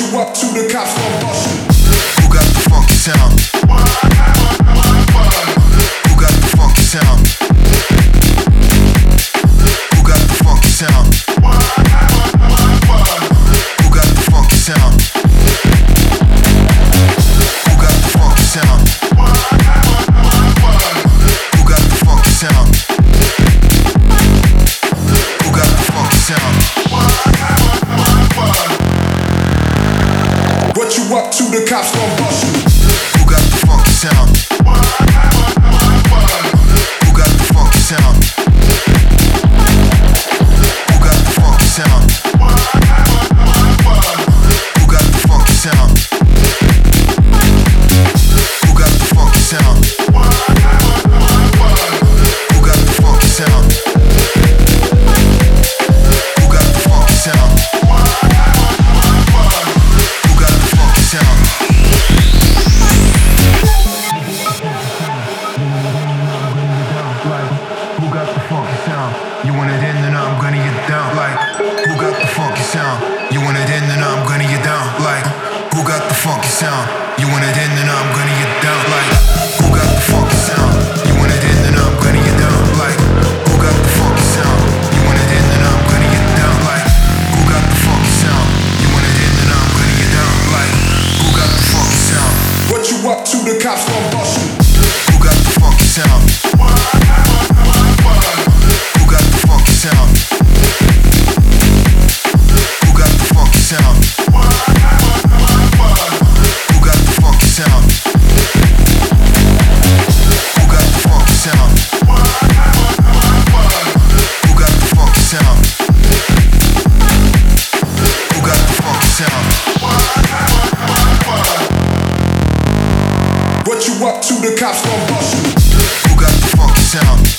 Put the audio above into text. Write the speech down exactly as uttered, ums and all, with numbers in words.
you up to the cops gon' bust you. Who got the funky sound? Who got the funky sound? Who got the funky sound? Who got the funky sound? Who got the funky sound? Who got the funky sound? Who got the funky sound? What you up to, the cops gon' bust you. Who got the funky sound? Who got the funky sound? Who got the funky sound? Who got the funky sound? Who got the funky sound? Who got the funky sound? Who got the funky sound? Who got the funky sound? Who got the funky sound? You want it in, then I'm gonna get down. Like, who got the funky sound? You want it in, then I'm gonna get down. Like, who got the funky sound? You want it in, then I'm gonna get down. Like, who got the funky sound? You want it in, then I'm gonna get down. Like, who got the funky sound? You want it in, then I'm gonna get down. Like, who got the funky sound? You want it in, then I'm gonna get down. Like, who got the funky sound? What you up to, the cops gon' bust you. Who got the funky sound? Who got the funky sound? Who got the funky sound? Who got the funky sound? Who got the funky sound? Who got the funky sound? Who got the funky sound? What you up to, the cops gon' bust you. Who got the funky sound?